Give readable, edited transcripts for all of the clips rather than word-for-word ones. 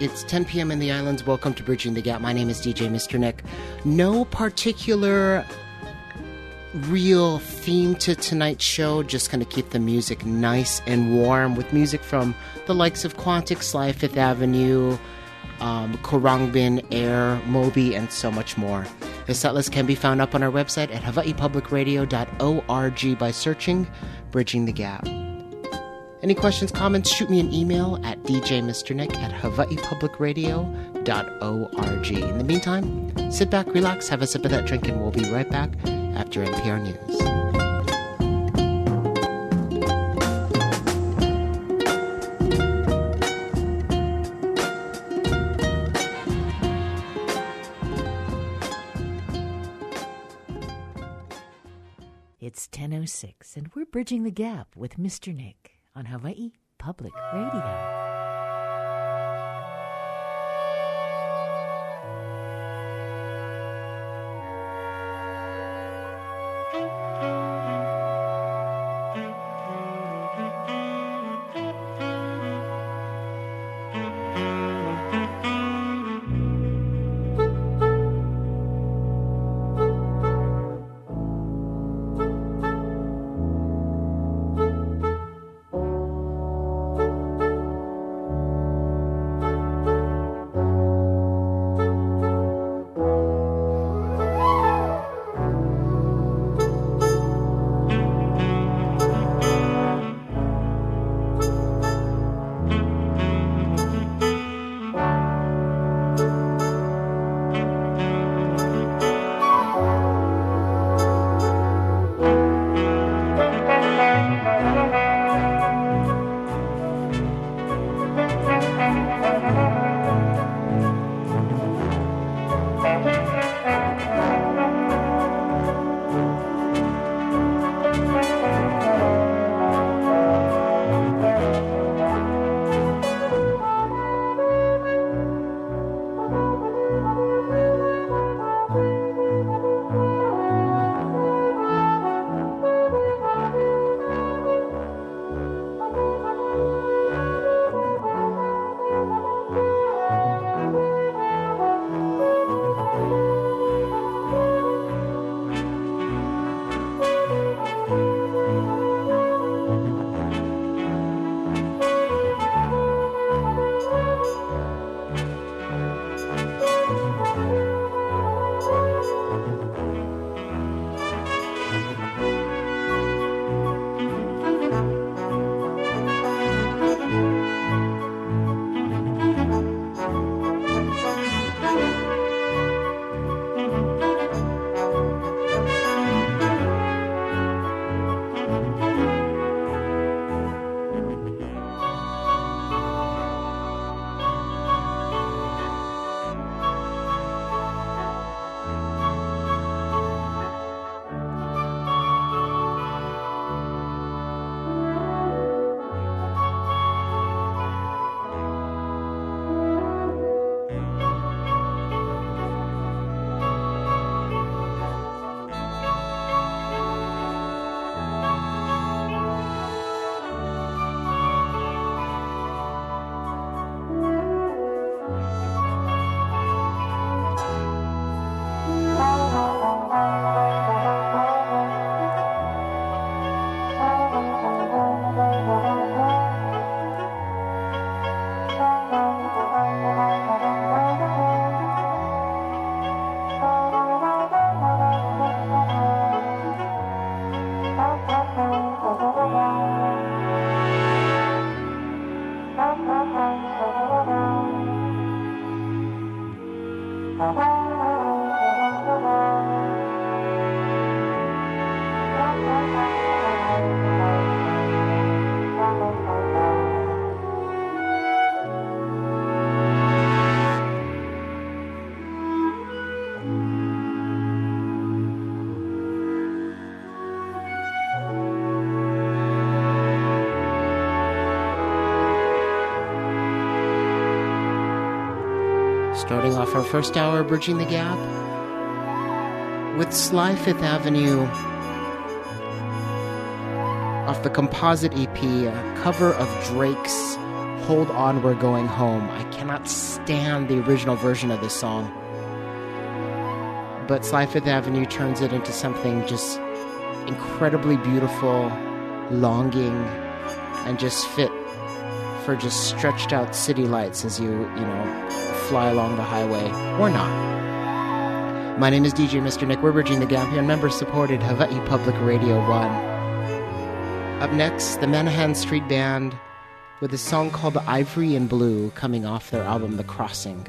It's 10 p.m. in the islands. Welcome to Bridging the Gap. My name is DJ Mr. Nick. No particular real theme to tonight's show. Just going to keep the music nice and warm with music from the likes of Quantic, Sly Fifth Avenue, Korangbin, Air, Moby, and so much more. The setlist can be found up on our website at hawaiipublicradio.org by searching Bridging the Gap. Any questions, comments, shoot me an email at djmrnick@hawaiipublicradio.org. In the meantime, sit back, relax, have a sip of that drink, and we'll be right back after NPR News. It's 10:06, and we're Bridging the Gap with Mr. Nick on Hawaii Public Radio. Starting off our first hour, Bridging the Gap, with Sly Fifth Avenue off the Composite EP, a cover of Drake's Hold On, We're Going Home. I cannot cannot stand the original version of this song. But Sly Fifth Avenue turns it into something just incredibly beautiful, longing, and just fit for just stretched out city lights as you fly along the highway, or not. My name is DJ Mr. Nick. We're bridging the gap here on member-supported Hawaii Public Radio 1. Up next, the Manahan Street Band with a song called Ivory and Blue, coming off their album The Crossing.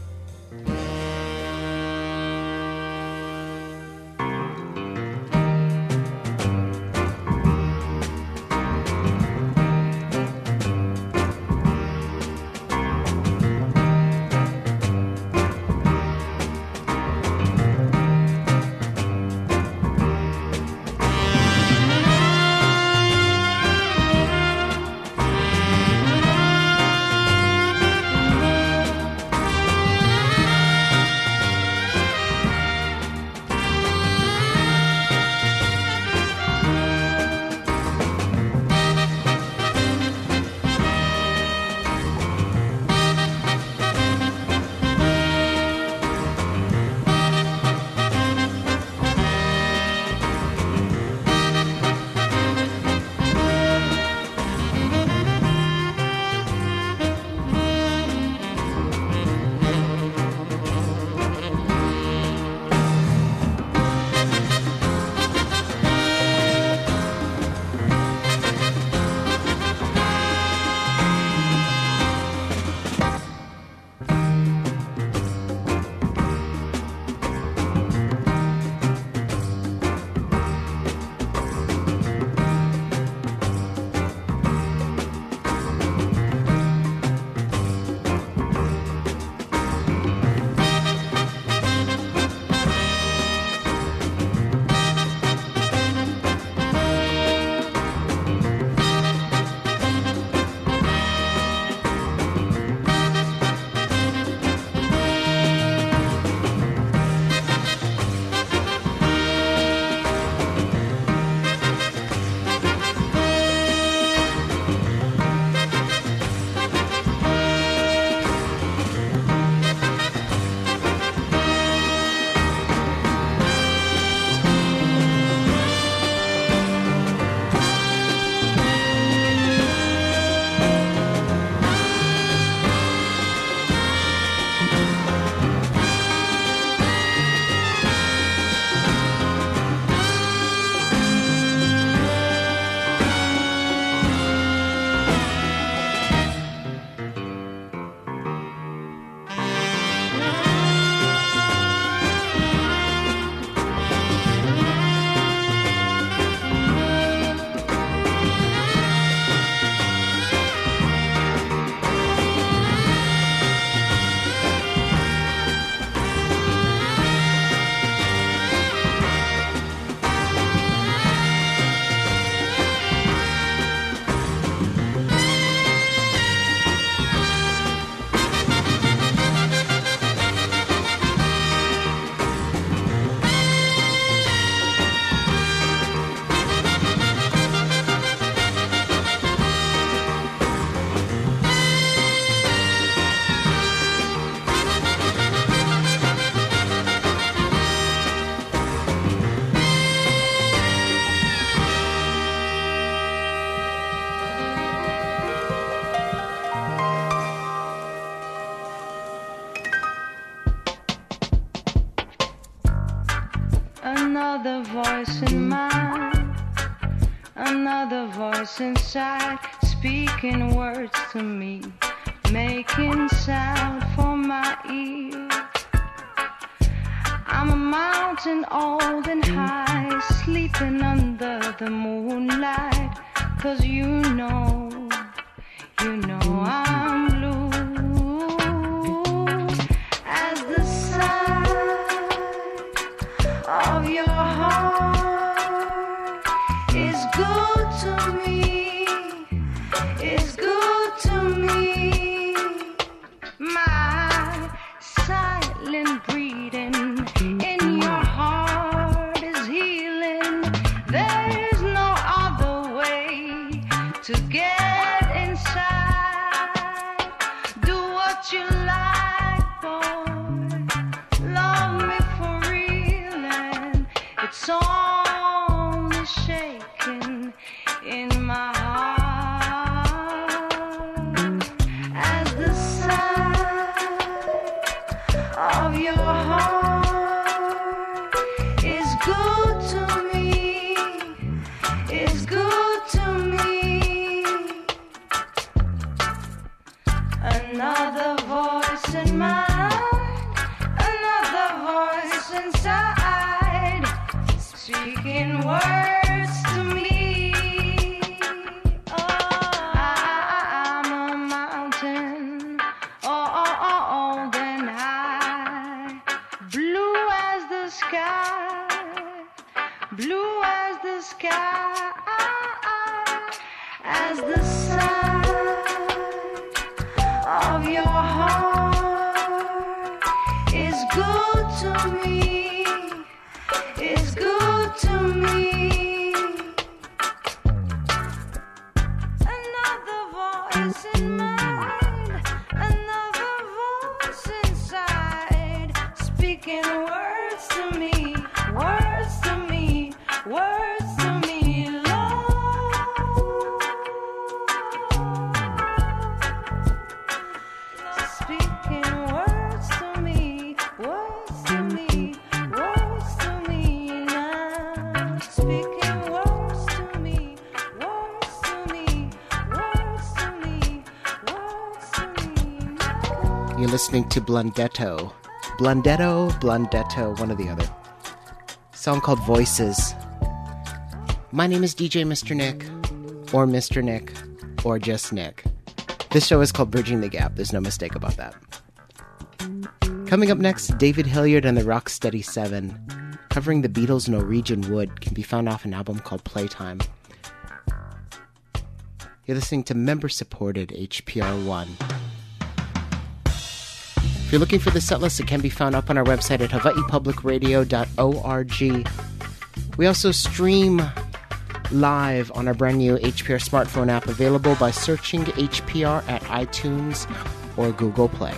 Another voice in mine, another voice inside, speaking words to me, making sound for my ear. I'm a mountain old and high, sleeping under the moonlight, 'cause you know I'm blue. As the side of your heart is good to me, is good to me. My silent breathing in your heart is healing. There's no other way to get inside. Do what you song is shaking in my heart as the sigh of your heart is good to me, is good to me. Another voice in my inside, speaking words to me. Oh, I'm a mountain, old and high, blue as the sky, blue as the sky, as the side of your heart is good to me. It's good to me. Another voice in mind, another voice inside, speaking words to me, words to me, words to me, Lord. Speaking words to me, words to me. You're listening to Blundetto, one or the other. Song called Voices. My name is DJ Mr. Nick, or Mr. Nick, or just Nick. This show is called Bridging the Gap. There's no mistake about that. Coming up next, David Hilliard and the Rocksteady 7, covering the Beatles' Norwegian Wood, can be found off an album called Playtime. You're listening to member-supported HPR 1. If you're looking for the setlist, it can be found up on our website at hawaiipublicradio.org. We also stream live on our brand new HPR smartphone app, available by searching HPR at iTunes or Google Play.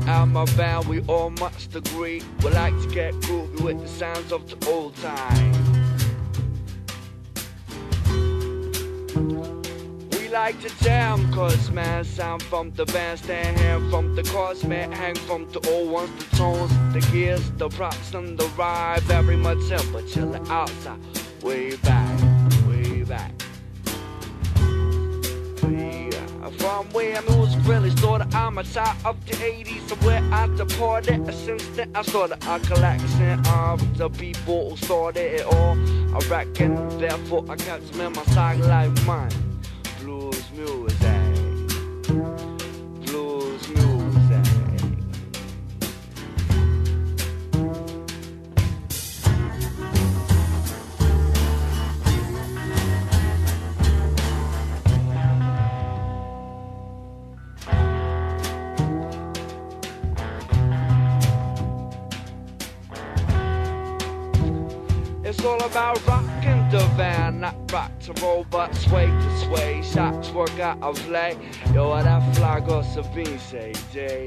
and my band, we all must agree. We like to get groovy with the sounds of the old time. We like to jam, cause man, sound from the bandstand, hand from the chords, man, hang from the old ones, the tones, the gears, the props, and the ride. Very much simple, chillin' outside, way back, way back. From where music really started, I'm a top of the 80s. So where I departed, since then I started a collection of the people who started it all. I reckon, therefore I kept them in my side like mine. Blues music, blues music. It's all about rockin' the van, not rock to roll, but sway to sway. Shots work out of play. Yo, what that flag or Sabine say, Jay?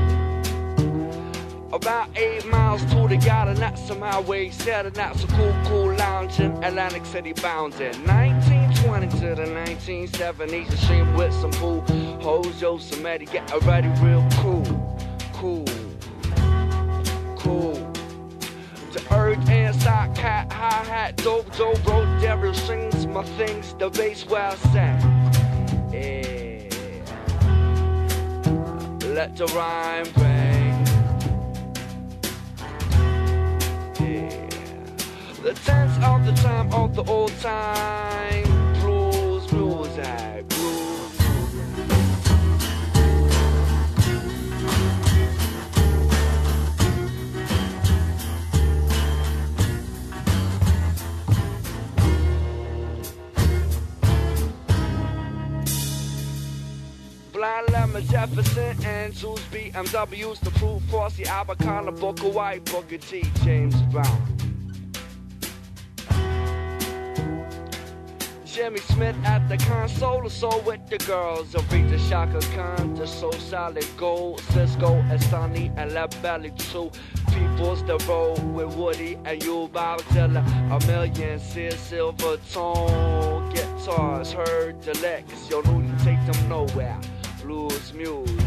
About 8 miles to the garden, that's some highway set, and that's a cool lounge in Atlantic City bound in 1920 to the 1970s. A stream with some pool hoes, yo, somebody get ready real cool. The earth inside cat, hi-hat, dope, road, devil strings, my things, the bass well set. Yeah. Let the rhyme bang. Yeah. The tense of the time of the old time. Blues music, blues. Blind Lemon, Jefferson, and Zeus, BMWs, the Fruit Force, the Abacana, Booker White, Booker T, James Brown. Jimmy Smith at the console, the soul with the girls. Aretha, Shaka Khan, the soul solid gold. Cisco and Sonny and Left Belly too. People's the road with Woody and you, Bob Dylan. A million, Sid Silver tone. Guitars heard the licks, yo, no, you take them nowhere. Blues music.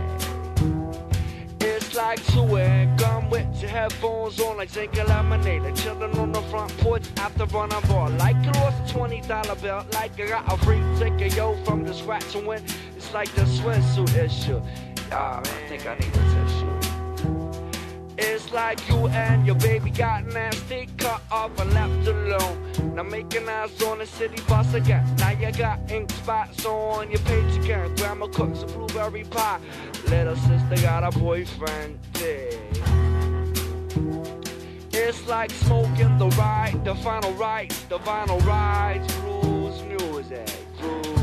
It's like chewing gum with your headphones on, like drinking lemonade, like chilling on the front porch after running ball. Like you lost a $20 bill, like you got a free ticket, yo, from the scratch and win. It's like the swimsuit issue. I think I need a tissue. It's like you and your baby got nasty, cut off and left alone. Now making eyes on the city bus again. Now you got ink spots on your page again. Grandma cooks a blueberry pie. Little sister got a boyfriend. Yeah. It's like smoking the ride, the final rides, the vinyl rides. Blues music, blues music.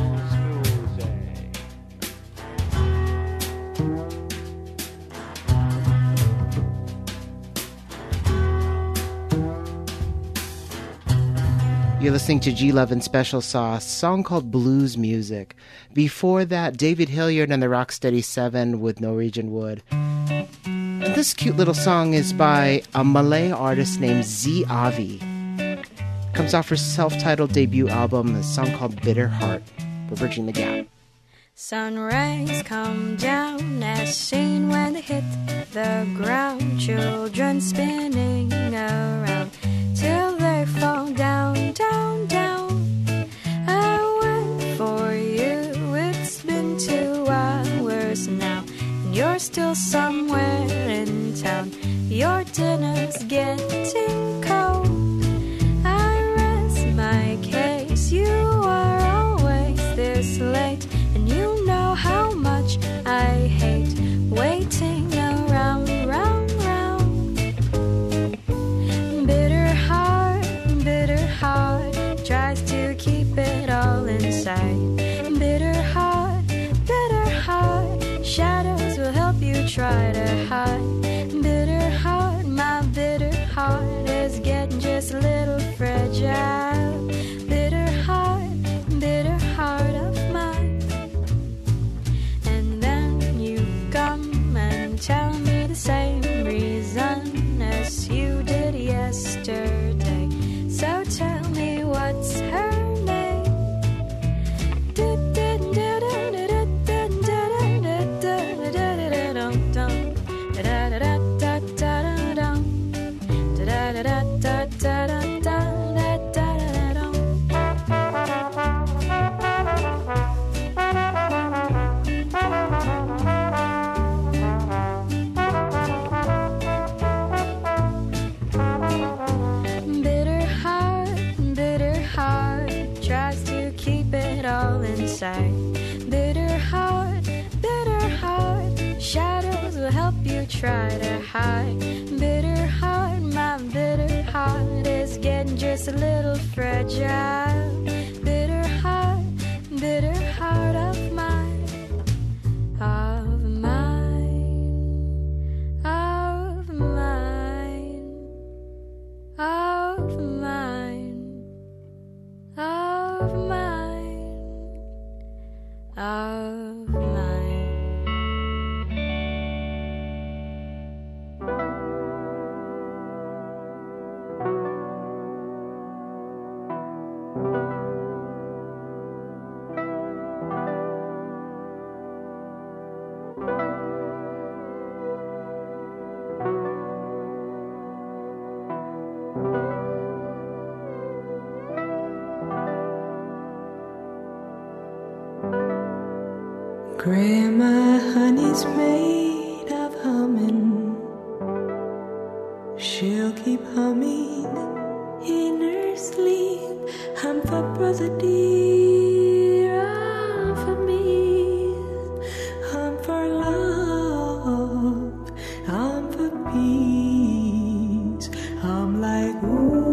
You're listening to G Love and Special Sauce, a song called Blues Music. Before that, David Hilliard and the Rocksteady 7 with Norwegian Wood. And this cute little song is by a Malay artist named Z Avi. Comes off her self-titled debut album, a song called Bitter Heart. We're bridging the gap. Sun rays come down as seen when they hit the ground. Children spinning around till they fall down, down, down. I went for you, it's been 2 hours now, and you're still somewhere in town. Your dinner's getting cold. I rest my case, you are always this late, and you know how much I hate waiting around, round, round. Bitter heart tries to keep it all inside. Bitter heart, shadows will help you try to hide. Bitter heart, my bitter heart is getting just a little fragile. Bitter heart of mine. say, bitter heart, shadows will help you try to hide. Bitter heart, my bitter heart is getting just a little fragile. Bitter heart of mine, of mine, of mine, of mine, of mine, of mine. Grandma honey's made of humming. She'll keep humming in her sleep. I'm for brother dear, I'm for me. I'm for love, I'm for peace. I'm like ooh.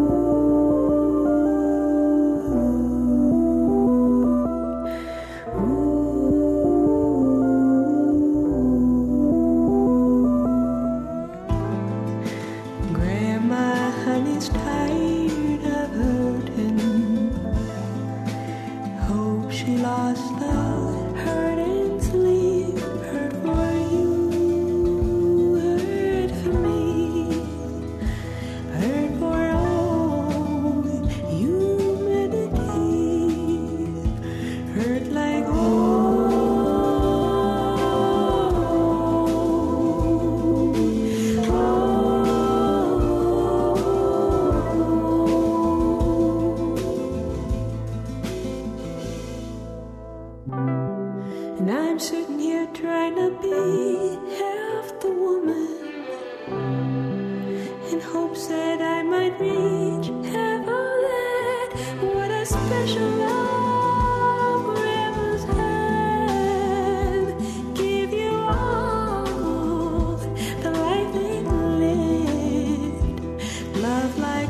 And I'm sitting here trying to be half the woman in hopes that I might reach half of that. What a special love grandmas have. Give you all the life they lived. Love like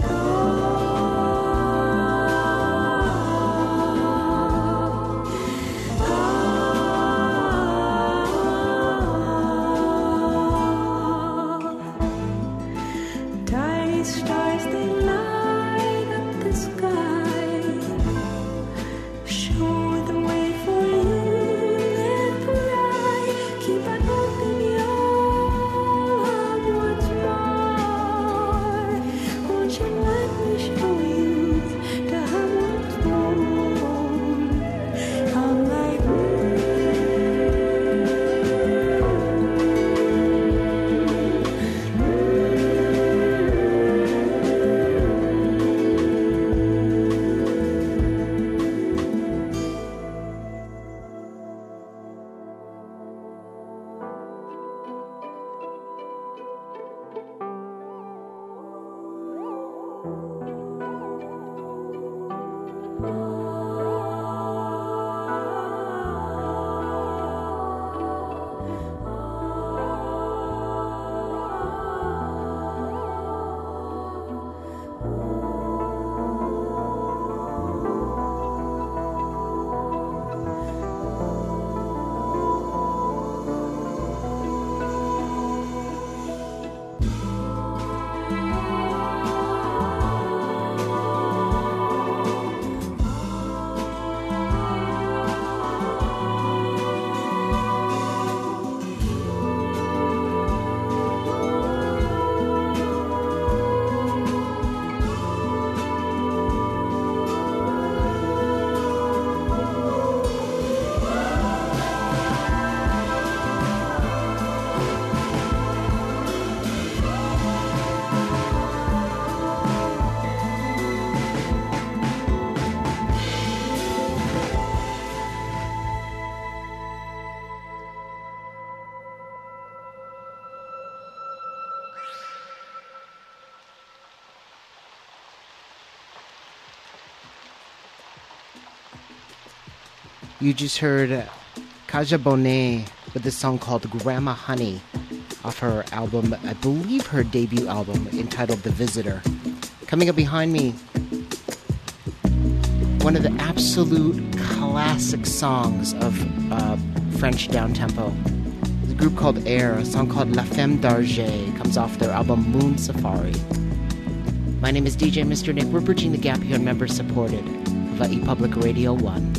stars, they light up the sky, show the way for you and for I. Keep on holding your love once more. Won't you let me show you the hum once more? I'm like You just heard Kaja Bonet with this song called Grandma Honey off her album, I believe her debut album, entitled The Visitor. Coming up behind me, one of the absolute classic songs of French downtempo. There's a group called Air, a song called La Femme d'Argent, comes off their album Moon Safari. My name is DJ Mr. Nick. We're bridging the gap here on member-supported Hawaii Public Radio 1.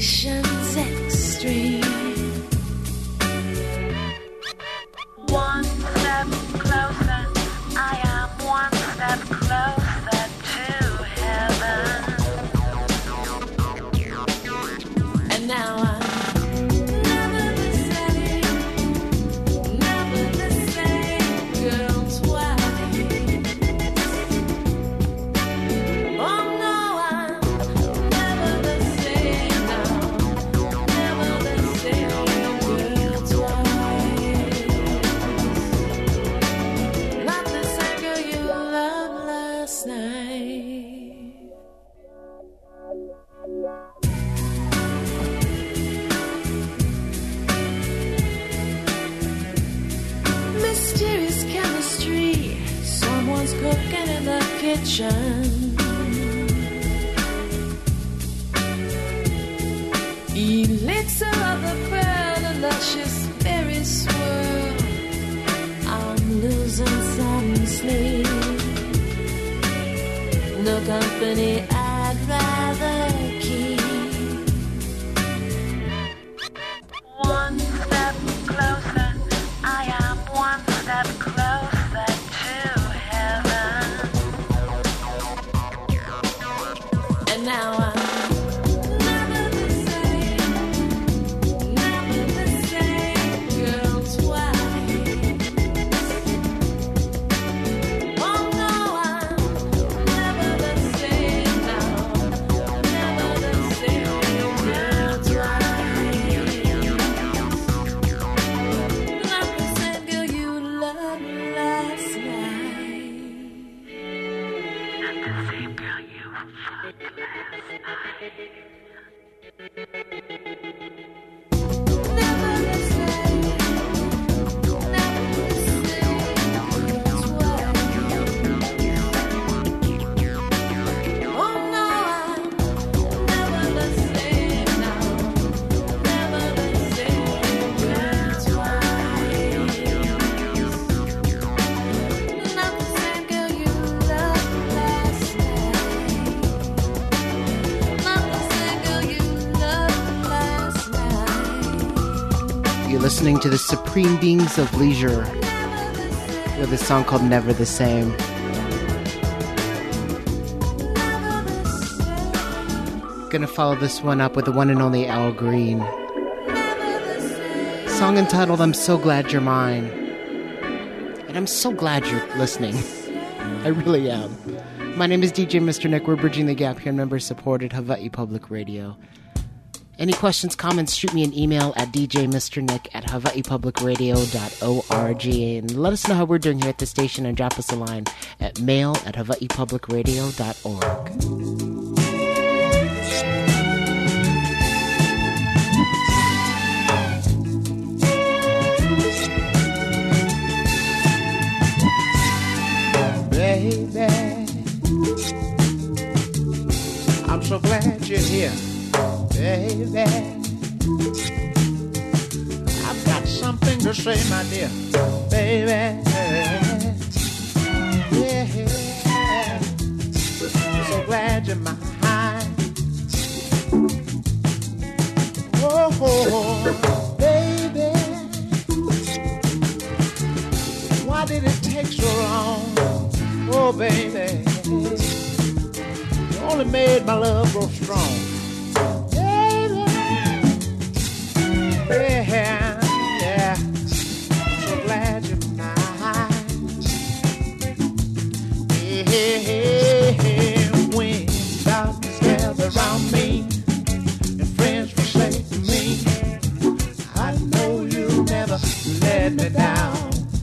Temptations extreme. One step closer, I am one step closer to heaven. And now I'm never the same girl twice. Oh no, I'm never the same now, never the same girl twice. Not the same girl you loved last night. Mysterious chemistry, someone's cooking in the kitchen. Elixir of the pearl, a luscious berry swirl. I'm losing some sleep. No company I'd rather keep. One step closer, I am one step closer to heaven. And now I'm never the same girl twice. Oh no, I'm never the same now, never the same girl twice. Not the same girl you loved last night. Not the same girl you fucked last night. Never the same, never the same twice. Oh no, I'm never the same now, never the same girl twice. Not the same girl you loved last night. Not the same girl you loved last night. You're listening to the Supreme Beings of Leisure with a song called Never the Same. Gonna follow this one up with the one and only Al Green. Song entitled I'm So Glad You're Mine. And I'm so glad you're listening. I really am. My name is DJ Mr. Nick. We're bridging the gap here, member-supported Hawaii Public Radio. Any questions, comments, shoot me an email at djmrnick@hawaiipublicradio.org and let us know how we're doing here at the station and drop us a line at mail@hawaiipublicradio.org. Baby, I'm so glad you're here, baby. I've got something to say, my dear, baby. Yeah, I'm so glad you're mine. Oh, baby, why did it take so long? Oh, baby, you only made my love grow strong. Baby, yeah, yeah, I'm so glad you're mine. Yeah, when darkness gathers around me and friends forsake me, I know you'll never let me down.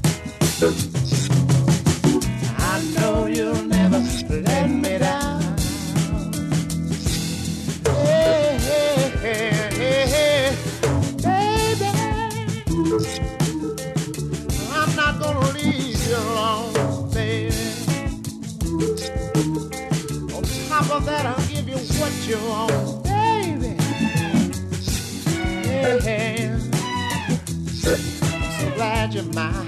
I know you'll never let me down. Hey, hey, hey, hey, hey. Baby, I'm not gonna leave you alone, baby. On top of that, I'll give you what you want, baby. Yeah, I'm so glad you're mine.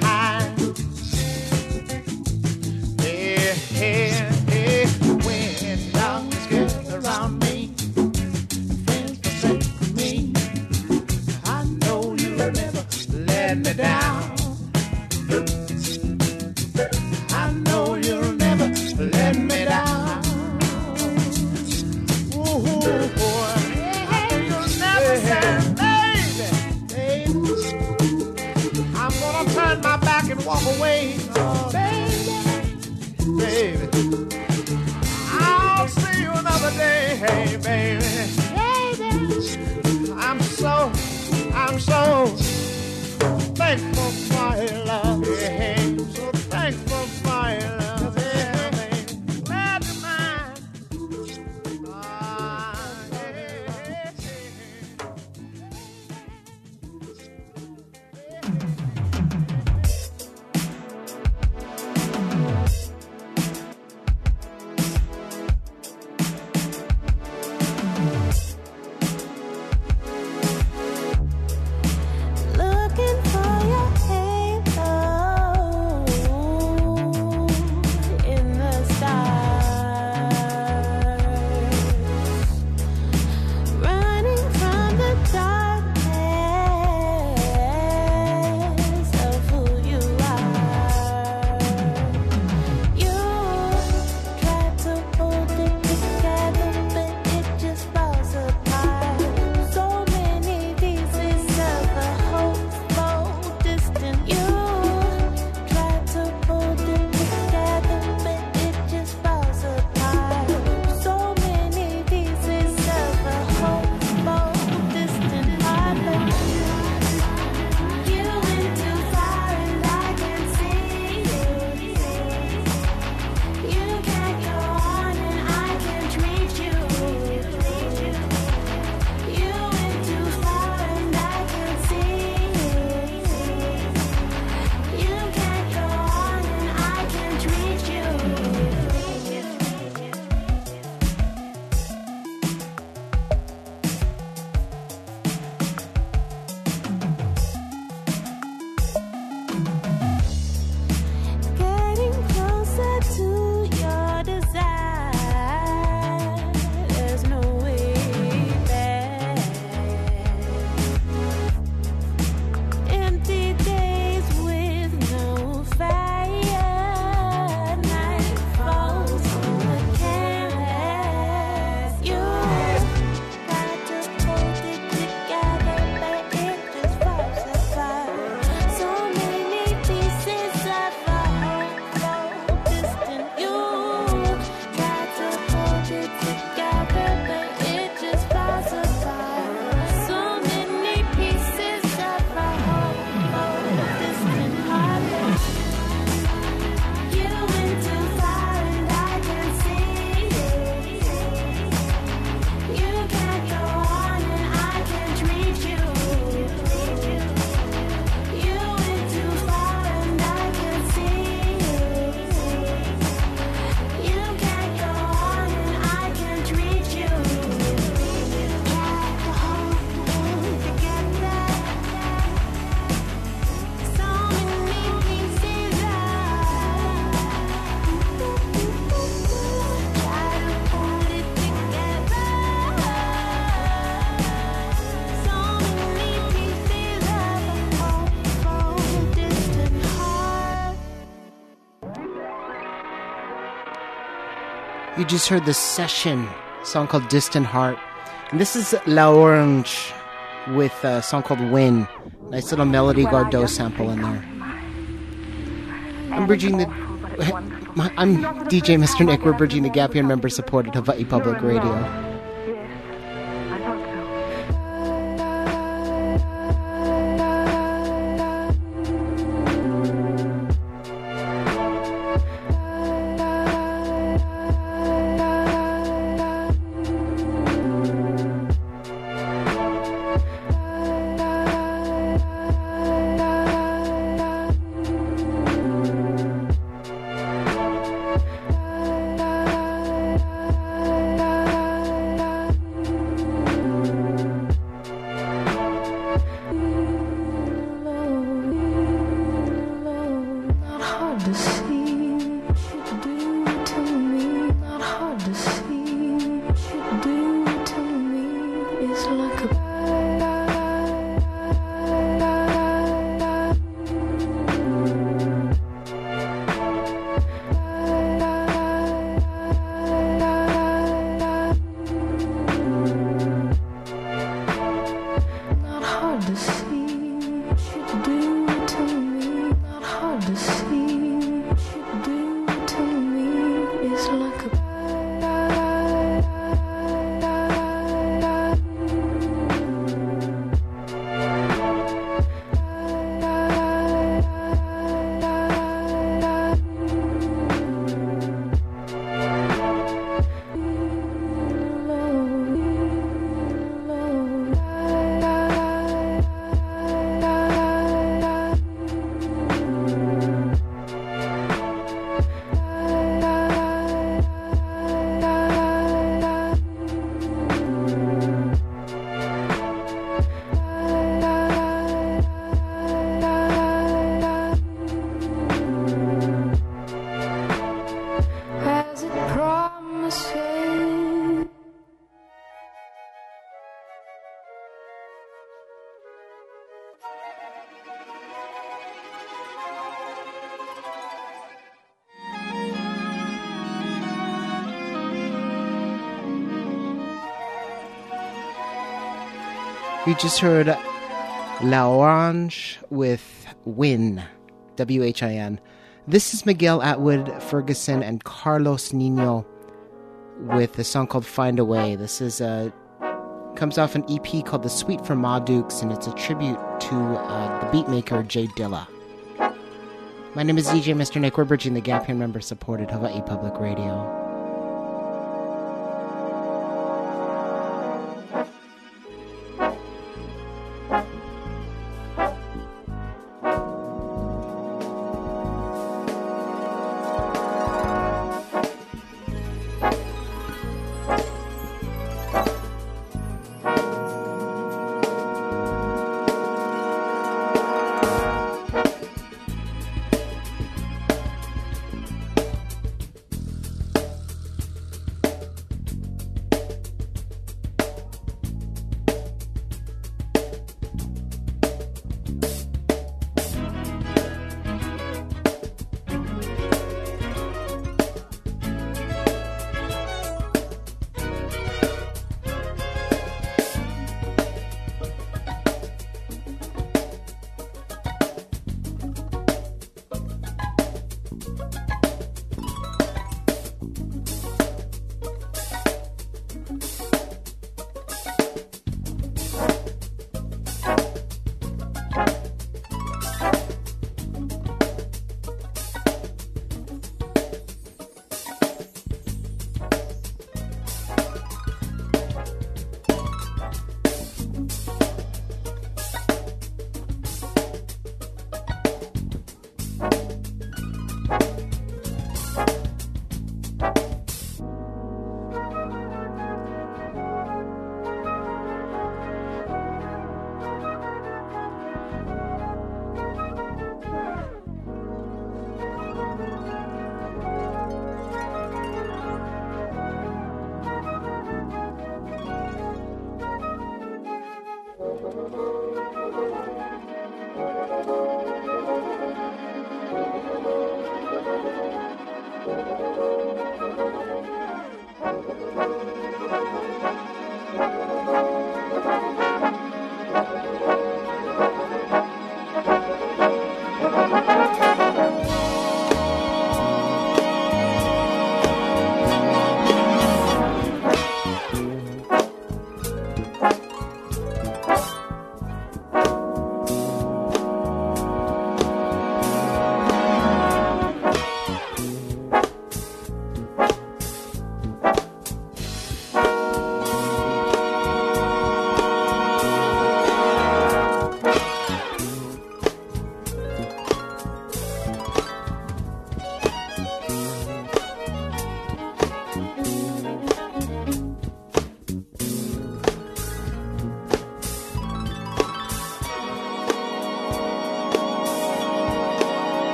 When darkness gets around me, friends forsake let me down. I know you'll never let me down. Ooh, boy. You'll never say, baby, I'm gonna turn my back and walk away. Oh, baby, I'll see you another day, hey, baby. I'm so thankful for your love, yeah. So thankful for your love, yeah. Glad to mind. Looking for your halo in the stars, running from the darkness of who you are. You try to hold it together, but it just falls apart. So many pieces of a hopeful distant. You try to hold it together, but it just falls apart. So many pieces of a hopeful distant heart, but you went too far and I can see you. You can't go on and I can't reach you. You went too far and I can see you. You can't go on and I can't reach you. Getting closer to your desire, there's no way back. Empty days with no fire, night falls on the canvas. You try to hold it together, but it just falls apart. So many pieces of a hopeful distant. You try to hold it together, but it just falls apart. So many pieces of a hopeful distant heart. You went too far and I can see you. You can't go on and I can't reach you. You went too far and I can see you. You can't go on and I can't reach you. Try to hold together. So many pieces of. Try to hold it together. So many pieces of a hopeful distant heart. You just heard the Session song called Distant Heart. And this is La Orange with a song called Win. Nice little Melody Gardot sample in there. I'm bridging the... I'm DJ Mr. Nick. We're bridging the gap here, member-supported Hawaii Public Radio. hard to see what you do to me. Not hard to see what you do to me. It's like a as it promises. We just heard La Orange with Win, W-H-I-N. This is Miguel Atwood Ferguson and Carlos Nino with a song called Find a Way. This is comes off an EP called The Suite for Ma Dukes, and it's a tribute to the beatmaker Jay Dilla. My name is DJ Mr. Nick. We're bridging the gap here, member-supported Hawaii Public Radio.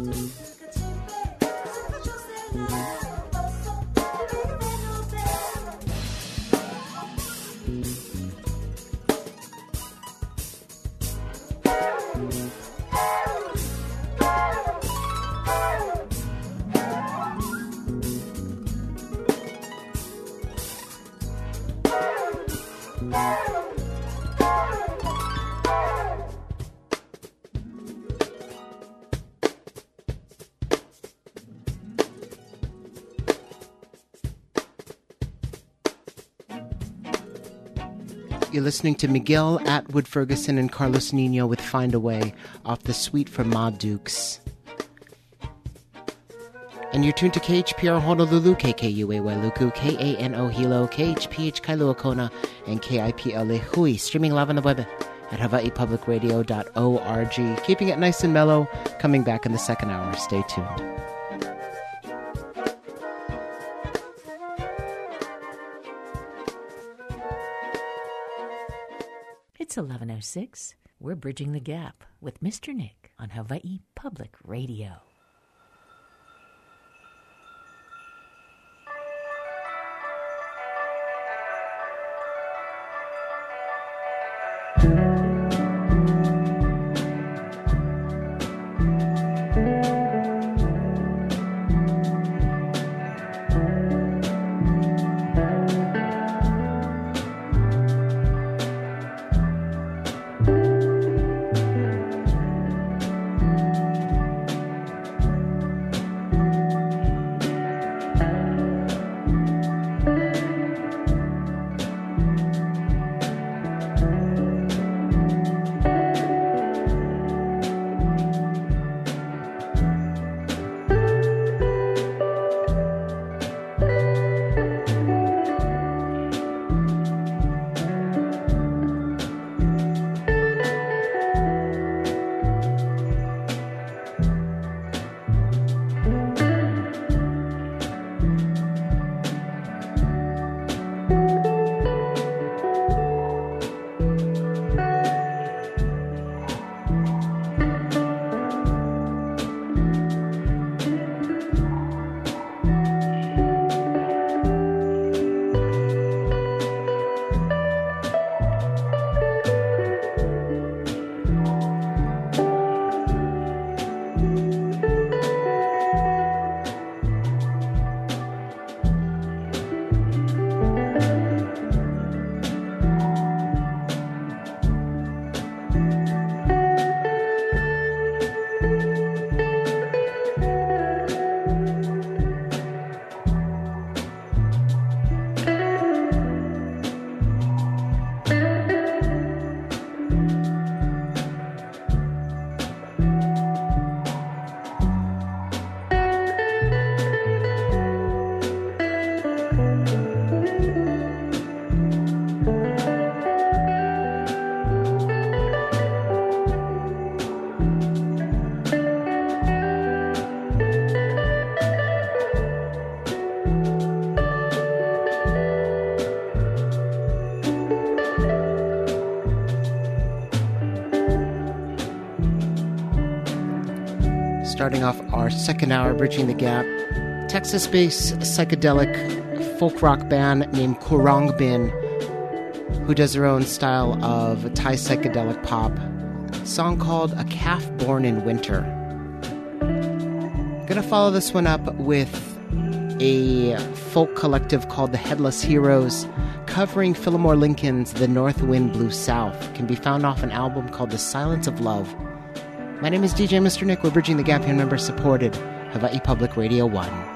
You're listening to Miguel Atwood Ferguson and Carlos Nino with Find a Way off the suite from Ma Dukes. And you're tuned to KHPR Honolulu, KKUA Wailuku, KANO Hilo, KHPH Kailua Kona, and KIPLA Hui, streaming live on the web at hawaiipublicradio.org. Keeping it nice and mellow, coming back in the second hour. Stay tuned. It's 11:06. We're bridging the gap with Mr. Nick on Hawaii Public Radio. Starting off our second hour, Bridging the Gap, Texas-based psychedelic folk rock band named Khruangbin, who does their own style of Thai psychedelic pop. A song called A Calf Born in Winter. Gonna follow this one up with a folk collective called the Headless Heroes, covering Fillmore Lincoln's The North Wind Blew South. Can be found off an album called The Silence of Love. My name is DJ Mr. Nick. We're Bridging the Gap here, member supported, Hawaii Public Radio 1.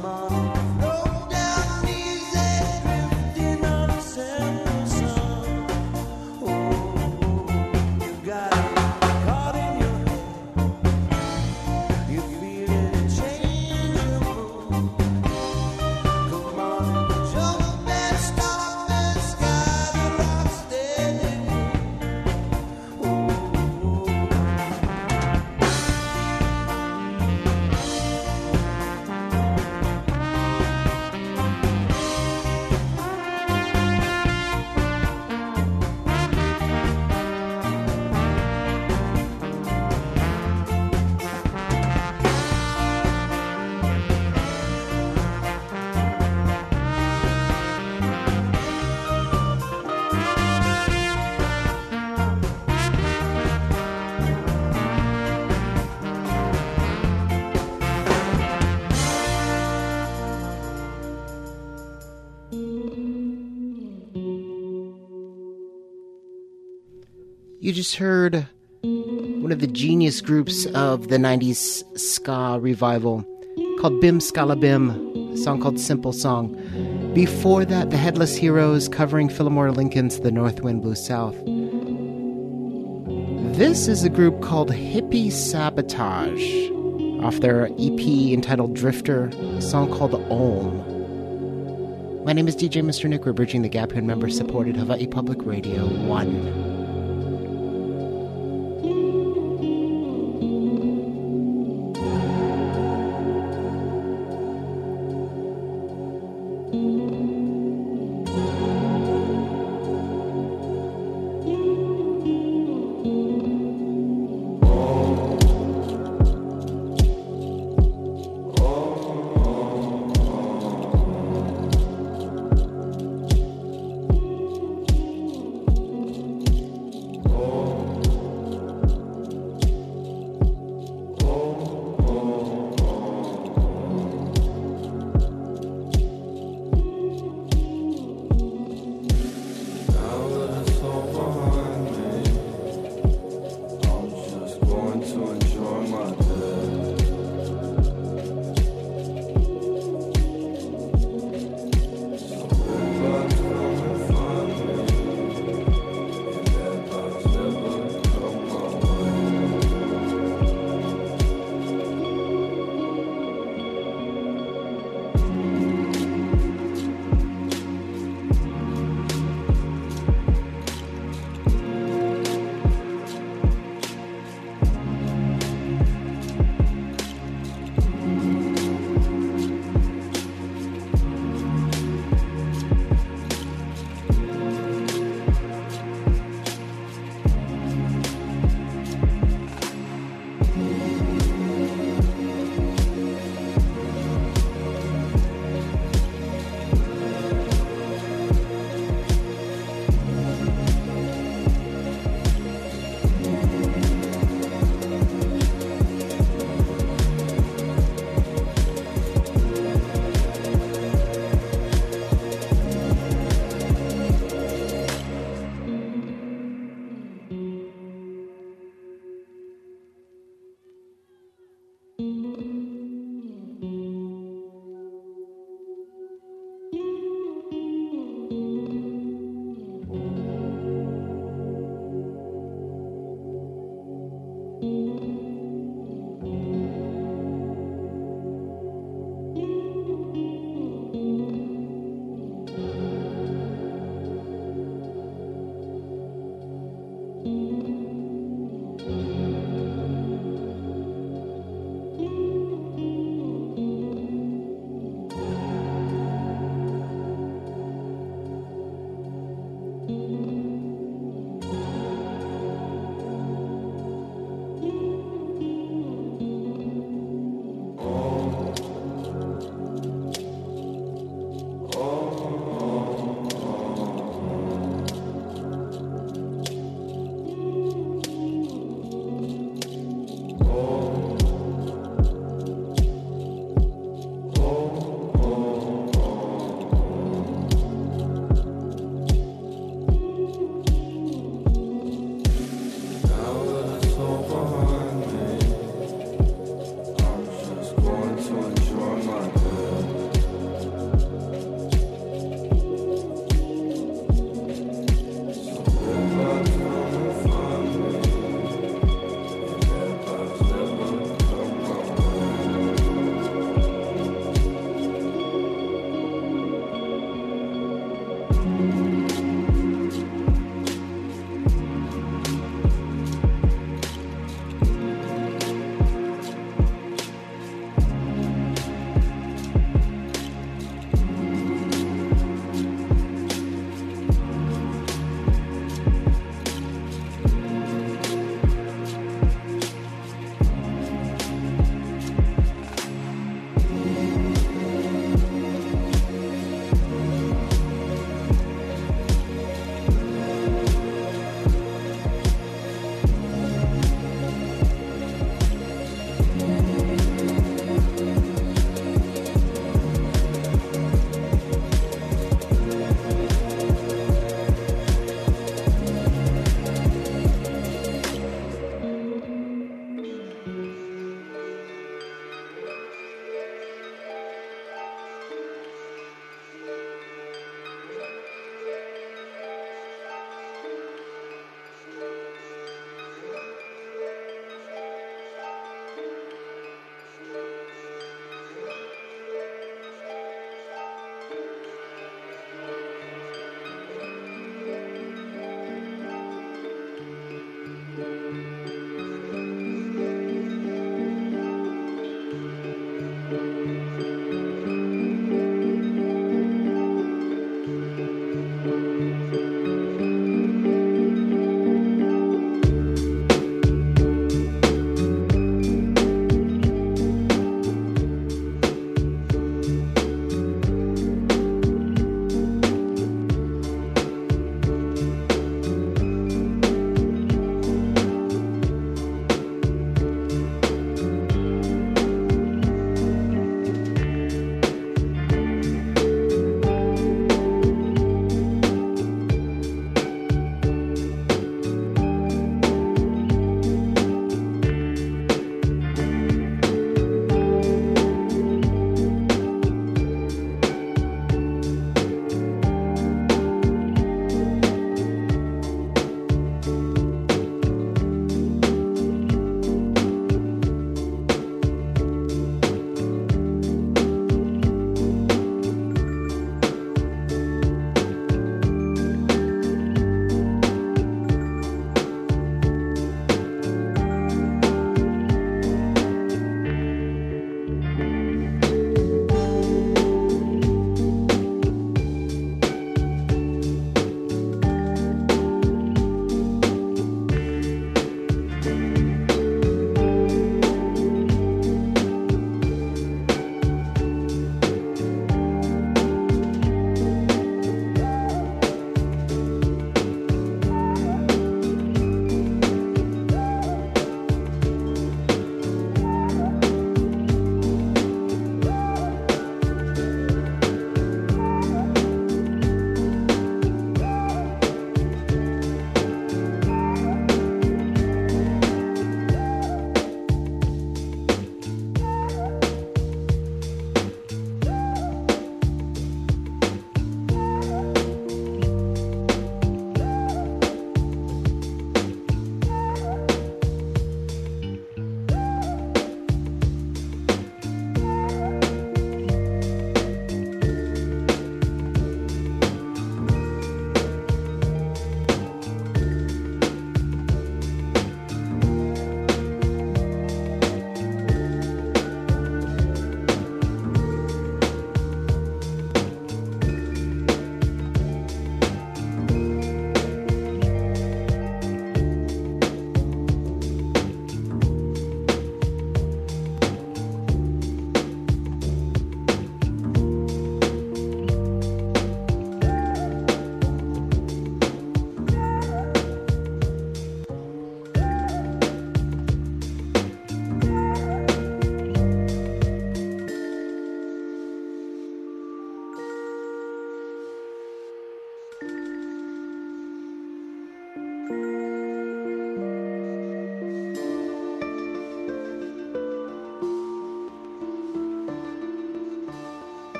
You just heard one of the genius groups of the 90s ska revival called Bim Scala Bim, a song called Simple Song. Before that, the Headless Heroes covering Fillmore Lincoln's The North Wind Blew South. This is a group called Hippie Sabotage, off their EP entitled Drifter, a song called Om. My name is DJ Mr. Nick. We're bridging the gap here in member-supported Hawaii Public Radio 1.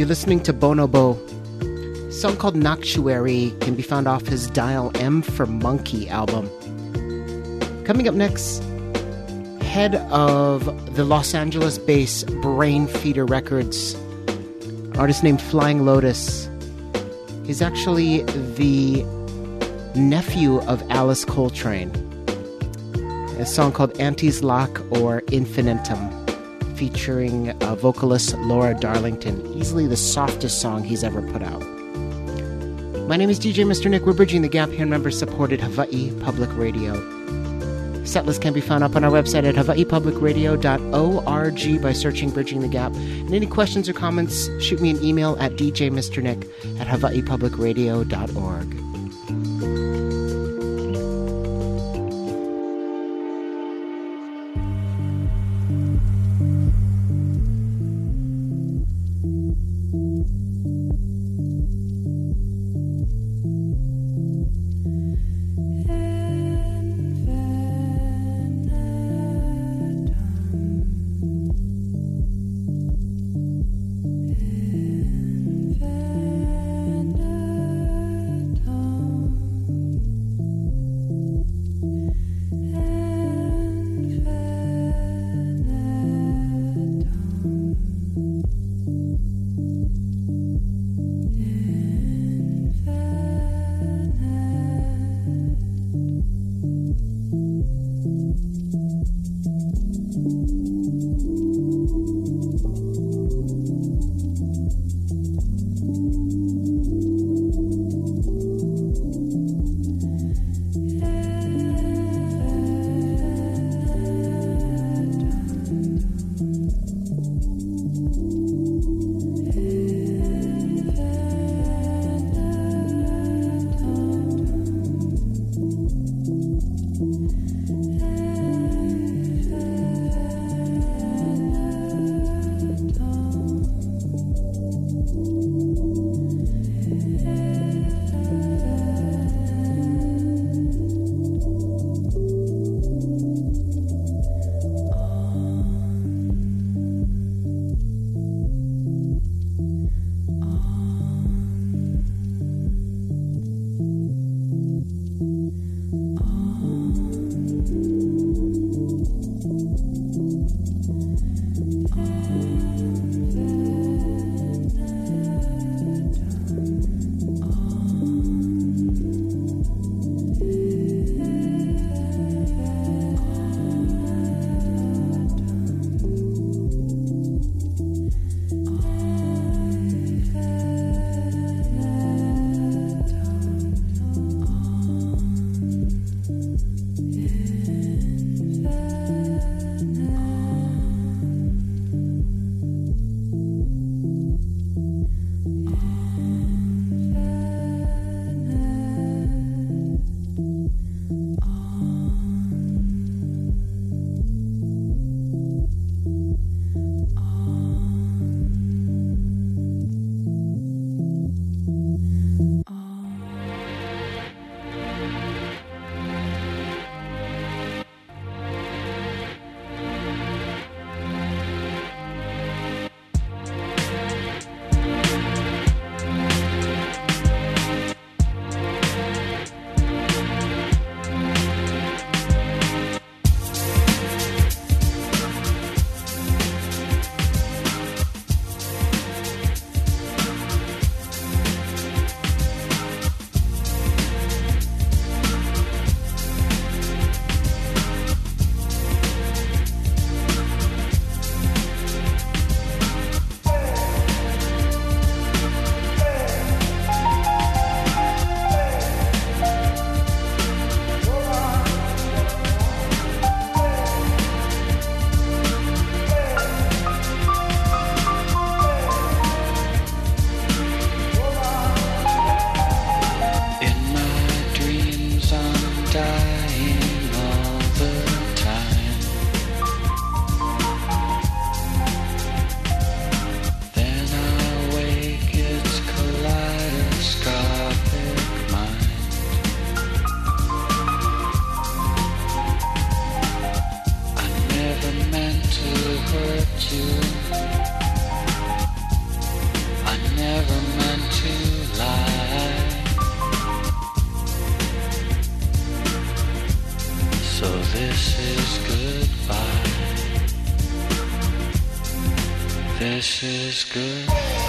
You're listening to Bonobo. A song called Noctuary can be found off his Dial M for Monkey album. Coming up next, head of the Los Angeles-based Brain Feeder Records, artist named Flying Lotus. He's actually the nephew of Alice Coltrane. A song called Auntie's Lock or Infinitum, featuring vocalist Laura Darlington. Easily the softest song he's ever put out. My name is DJ Mr. Nick. We're bridging the gap here in member-supported Hawaii Public Radio. Setlist can be found up on our website at hawaiipublicradio.org by searching Bridging the Gap. And any questions or comments, shoot me an email at djmrnick@hawaiipublicradio.org. This is good.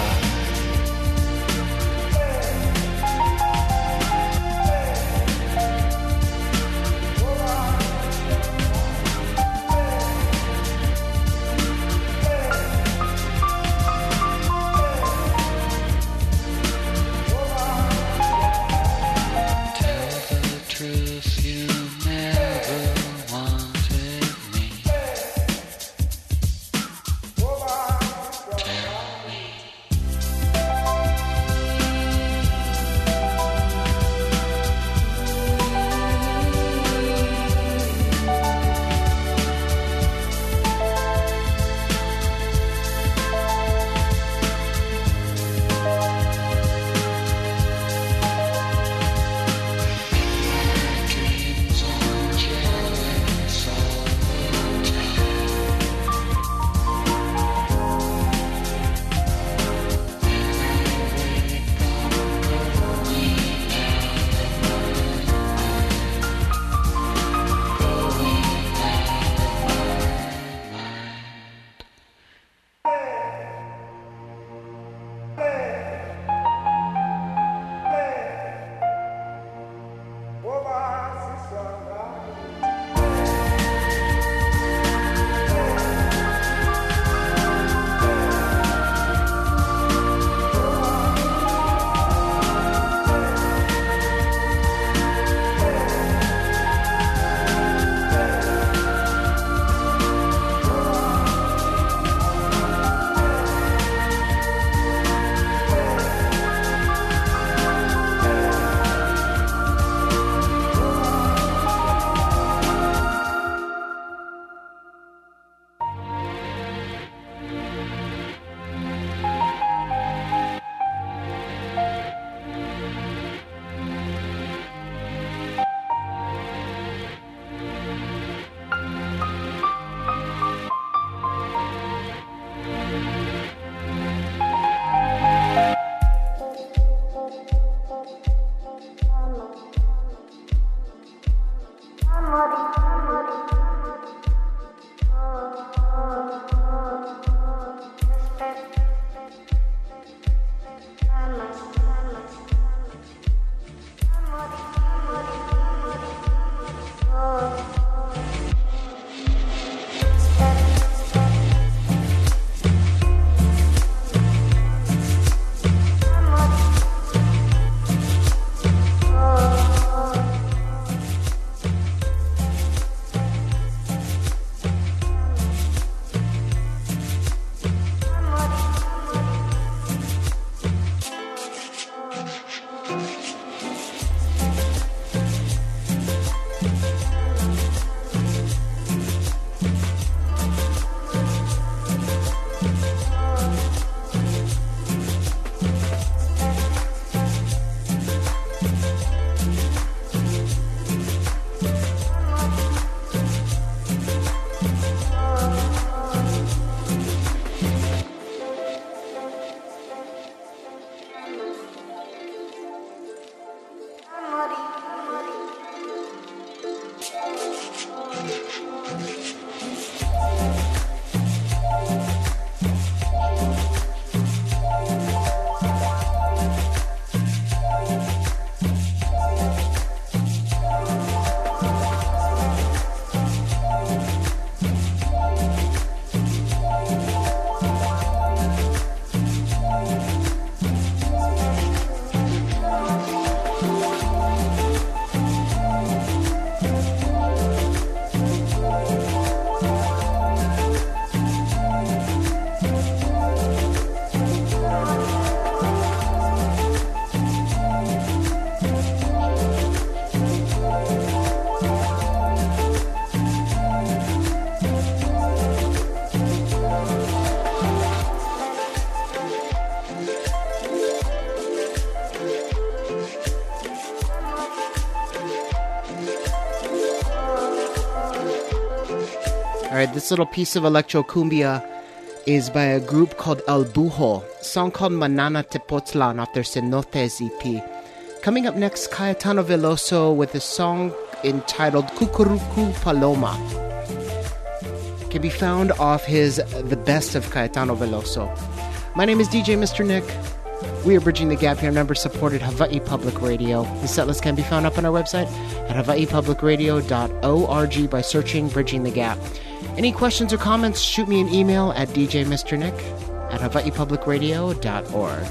All right, this little piece of electro cumbia is by a group called El Bujo, a song called Manana Tepoztlan off their Cenotes EP. Coming up next, Cayetano Veloso with a song entitled Cucurucu Paloma. can be found off his The Best of Caetano Veloso. My name is DJ Mr. Nick. We are Bridging the Gap here, member-supported Hawaii Public Radio. The setlist can be found up on our website at hawaiipublicradio.org by searching Bridging the Gap. Any questions or comments, shoot me an email at djmrnick@hawaiipublicradio.org.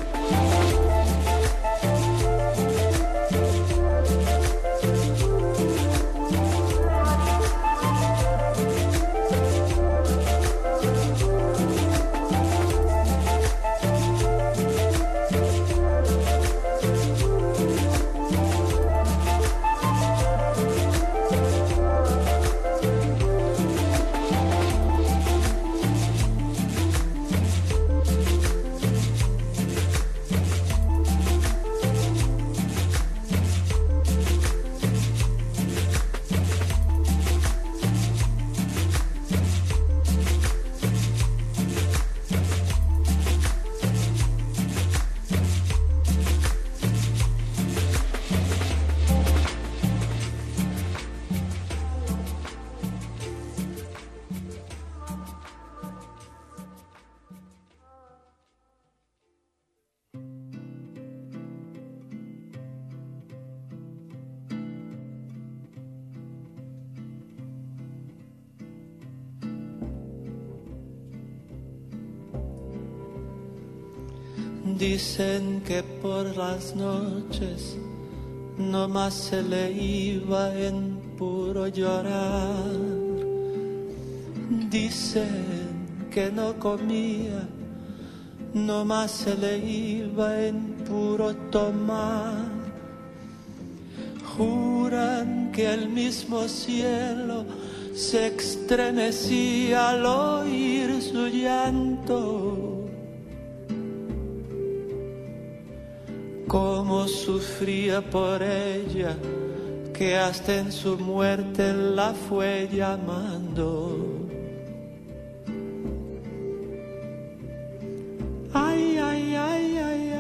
Dicen que por las noches no más se le iba en puro llorar. Dicen que no comía, no más se le iba en puro tomar. Juran que el mismo cielo se estremecía al oír su llanto. Cómo sufría por ella, que hasta en su muerte la fue llamando. Ay, ay, ay, ay,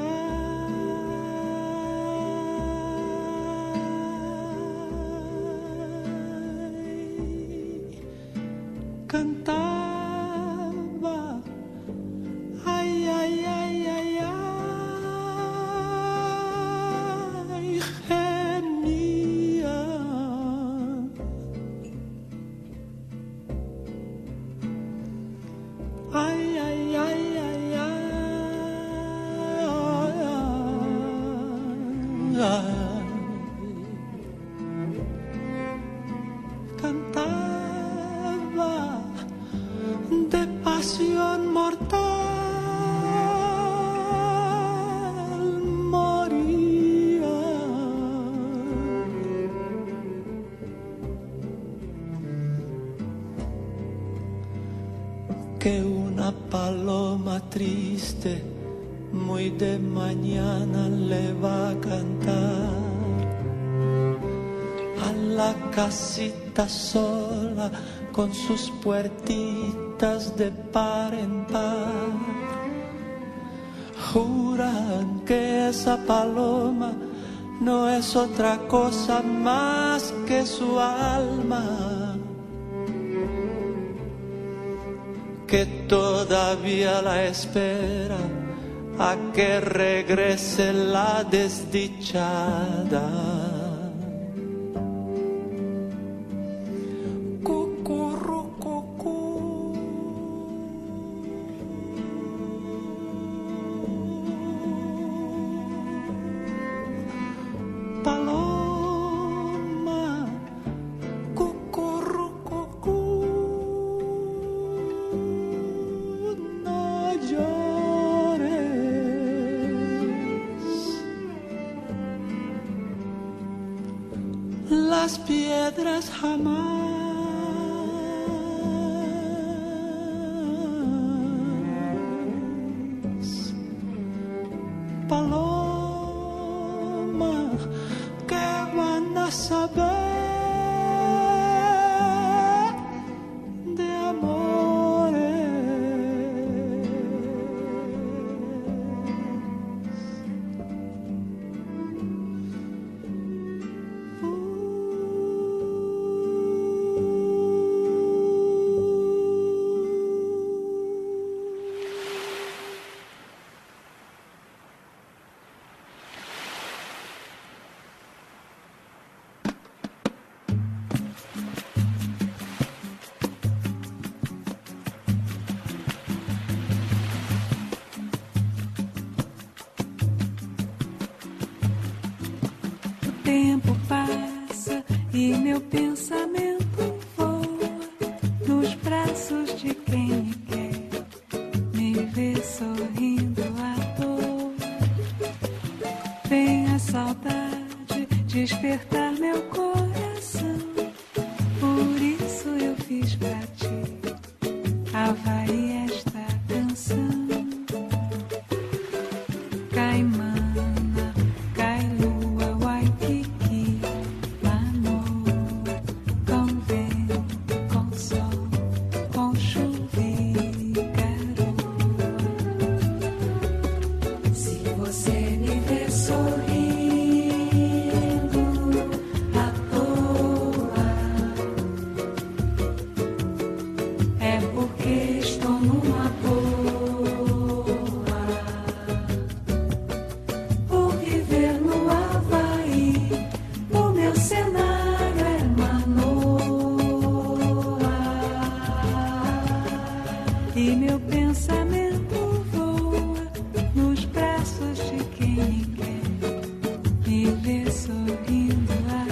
ay. Cantaba. Ay, ay, ay, ay, ay. Ay, ay, ay, ay, ay, ay. Cantaba de pasión mortal, moría. Que una paloma triste muy de mañana le va a cantar a la casita sola con sus puertitas de par en par. Juran que esa paloma no es otra cosa más que su alma, que todavía la espera a que regrese la desdichada. Cucurrucucú. Paloma, cucurrucucú. Las piedras jamás. Paloma, ¿qué van a saber de amores? tempo passa e meu pensamento voa nos braços de quem me quer, me vê sorrindo à toa. Vem a saudade despertar meu coração, por isso eu fiz pra ti, Havaí, esta canção. Cai mana, cai lua, Waikiki, Manoa, com vento, com sol, com chuva e garoa. Se você me vê sorrindo à toa, é porque estou numa boa. Por viver no Havaí, o meu cenário é Manoa. E meu pensamento voa nos braços de quem me quer, me vê sorrindo à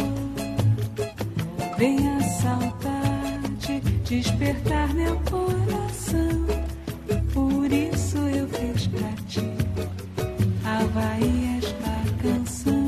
toa. Vem a saudade despertar meu coração, por isso eu fiz pra ti, Havaí, esta canção.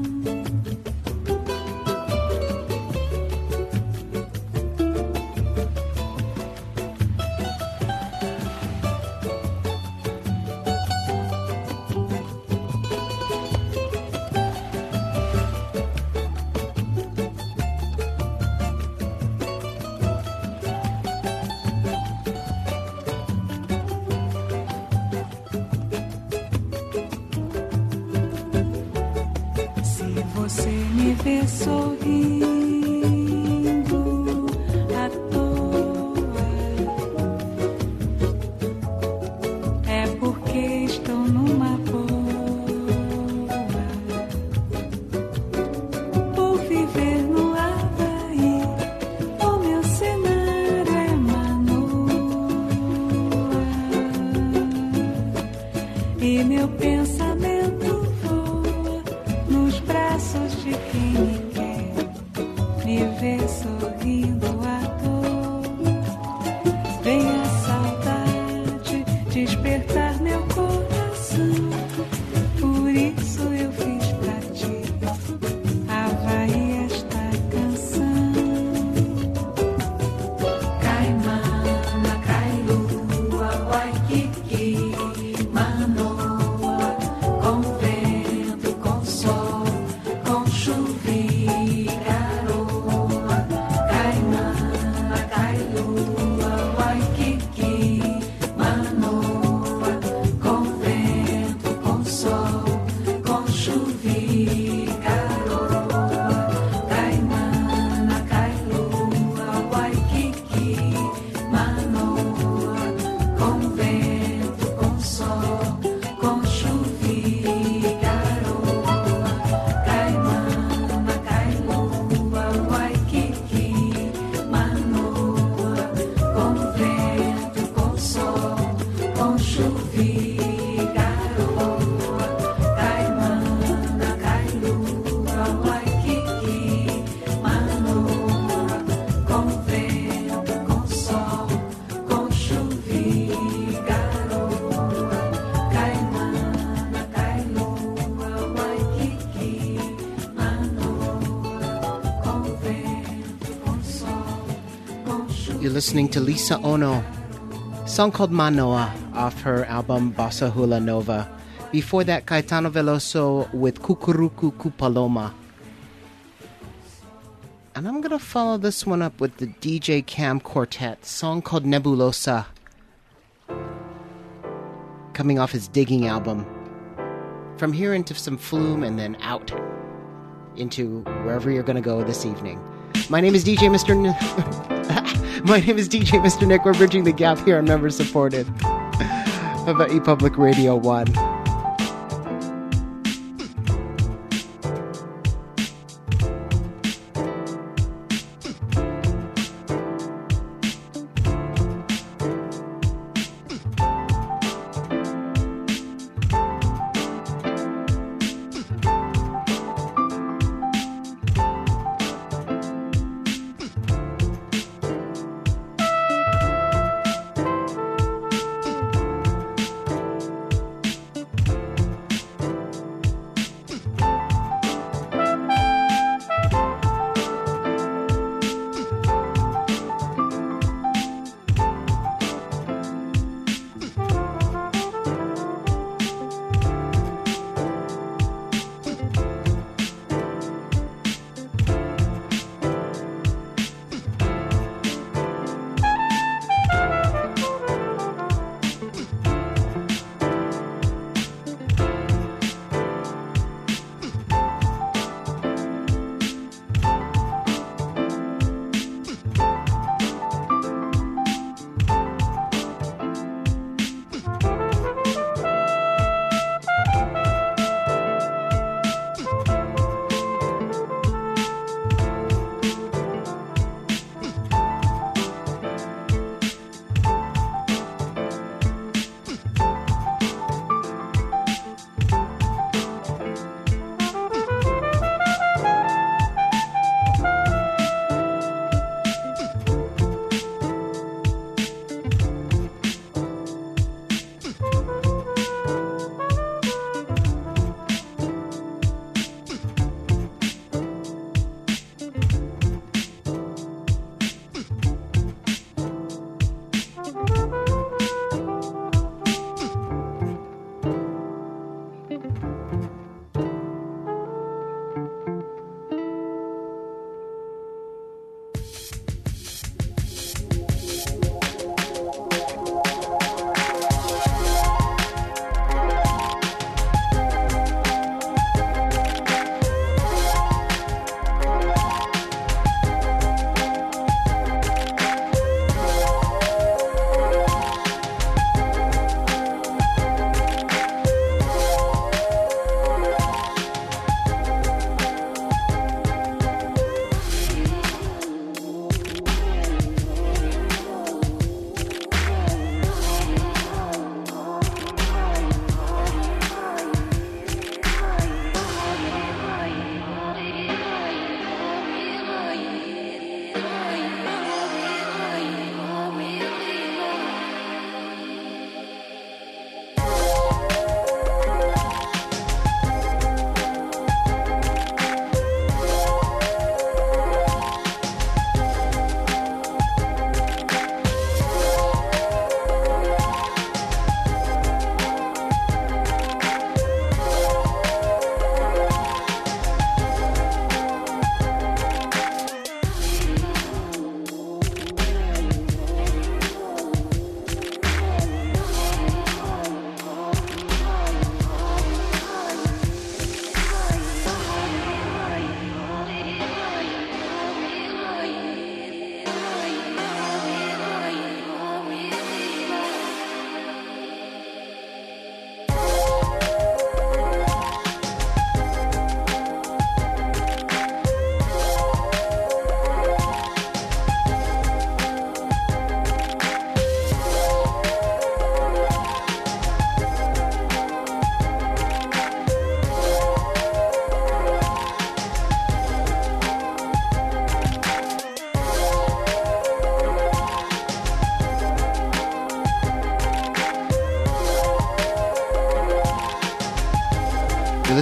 Se você me vê sorrindo à toa, é porque estou numa boa. Por viver no Havaí, o meu cenário é Manoa. E meu pensamento voa nos braços de quem me quer, me vê sorrindo à toa. Vem a saudade despertar meu coração, por isso eu fiz pra ti, Havaí, esta canção. Cai mana, cai lua, Waikiki, Manoa, com vento, com sol, com chuva e garoa. Cai mana, cai lua, Waikiki, Manoa, com vento, com sol, com chuva e garoa. Cai mana, cai lua, Waikiki, Manoa, com vento, com sol, com chuva e garoa. Cai mana, cai lua, Waikiki, Manoa, com vento, com sol, com chuva e garoa. Cai mana, cai lua, Waikiki, Manoa, com vento, com sol, com chuva e garoa. Cai mana, cai lua, Waikiki, Manoa, com vento, com sol, com chuva. You're listening to Lisa Ono, song called Manoa off her album Bossa Hula Nova. Before that, Caetano Veloso with Cucurucu Cupaloma. And I'm going to follow this one up with the DJ Cam Quartet, song called Nebulosa, coming off his Digging album. From here into some Flume and then out into wherever you're going to go this evening. My name is DJ Mr. My name is DJ Mr. Nick. We're bridging the gap here on Member Supported Hawaii Public Radio 1.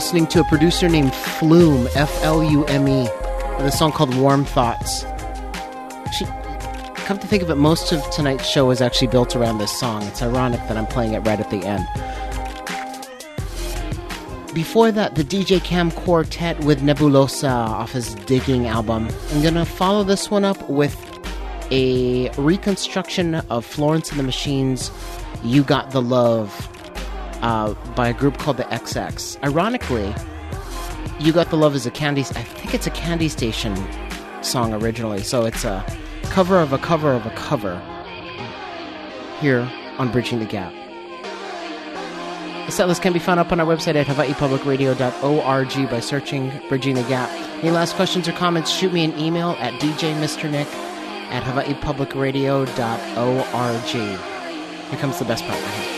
listening to a producer named Flume, F-L-U-M-E, with a song called Warm Thoughts. Come to think of it, most of tonight's show is actually built around this song. It's ironic that I'm playing it right at the end. Before that, the DJ Cam Quartet with Nebulosa off his Digging album. I'm going to follow this one up with a reconstruction of Florence and the Machine's You Got the Love by a group called the XX. Ironically, You Got the Love is I think it's a Candy Station song originally, so it's a cover of a cover of a cover here on Bridging the Gap. The setlist can be found up on our website at hawaiipublicradio.org by searching Bridging the Gap. Any last questions or comments, shoot me an email at djmrnick@hawaiipublicradio.org. Here comes the best part right here.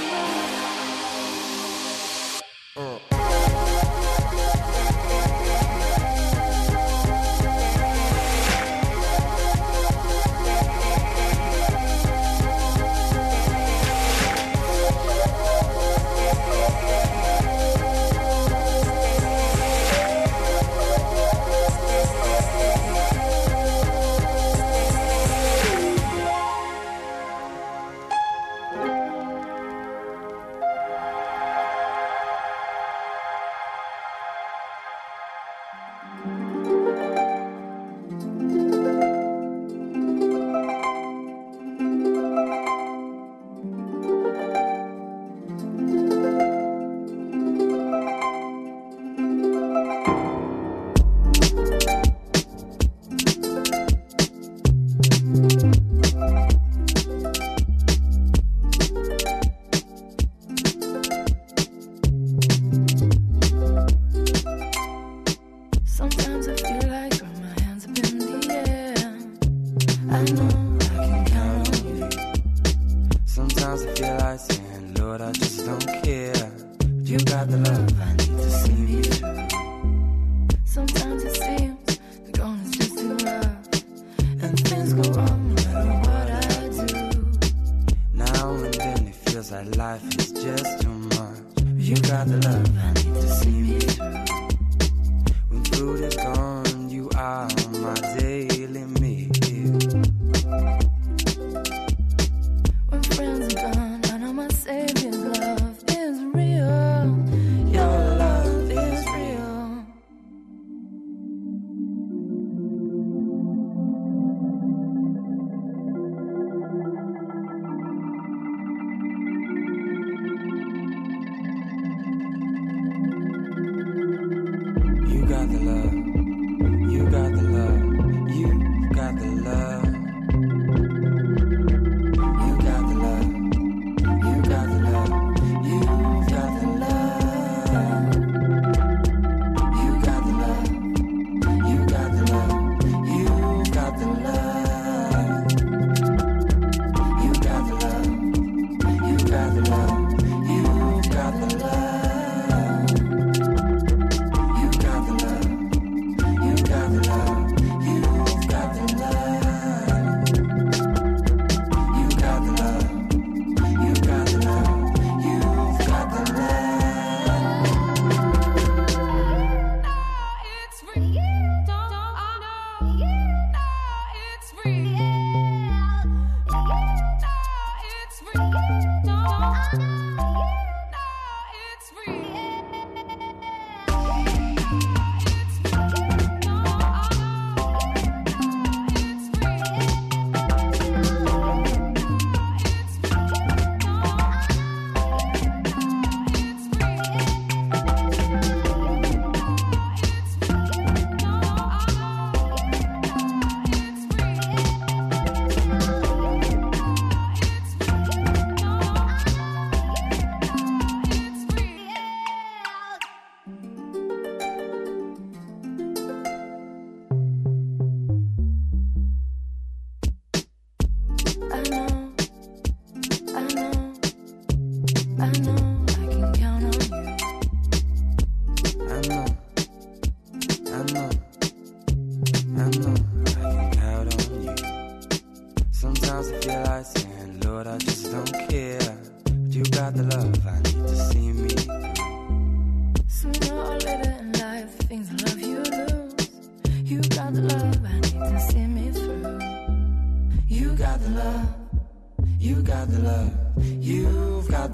Sooner or later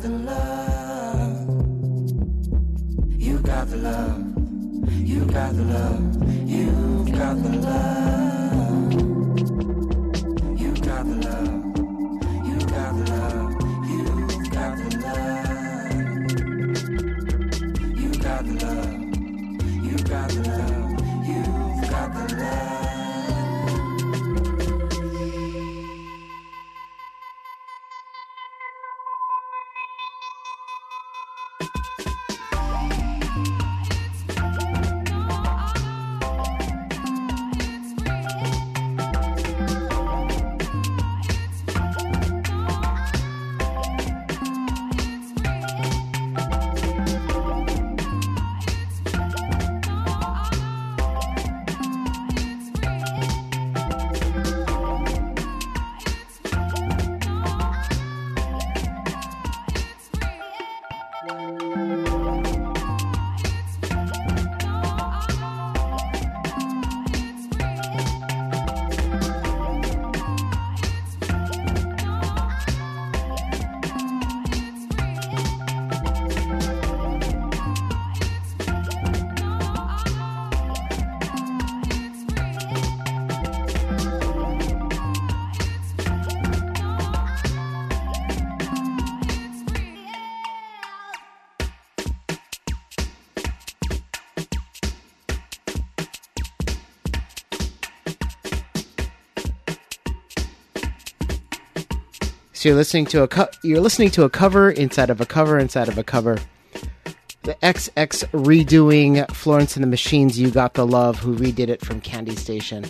the love. You got the love. You got the love. You've got the love. You got the love. You got the love. You've got the love. You got the love. You got the love. You've got the love. So you're listening to a cover inside of a cover inside of a cover. The XX redoing Florence and the Machine's You Got the Love, who redid it from Candy Station.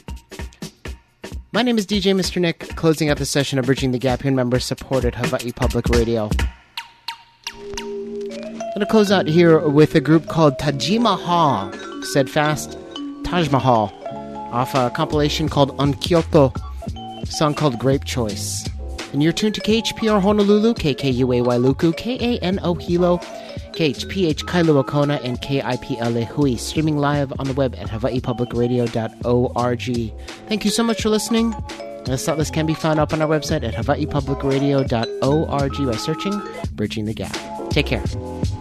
My name is DJ Mr. Nick, closing out the session of Bridging the Gap here, member supported Hawaii Public Radio. I'm going to close out here with a group called Taj Mahal, said fast, Taj Mahal, off a compilation called On Kyoto, a song called Grape Choice. And you're tuned to KHPR Honolulu, KKUAY Luku, KANO Hilo, KHPH Kailua Kona, and KIPLA Hui, streaming live on the web at hawaiipublicradio.org. Thank you so much for listening. The set list can be found up on our website at hawaiipublicradio.org by searching Bridging the Gap. Take care.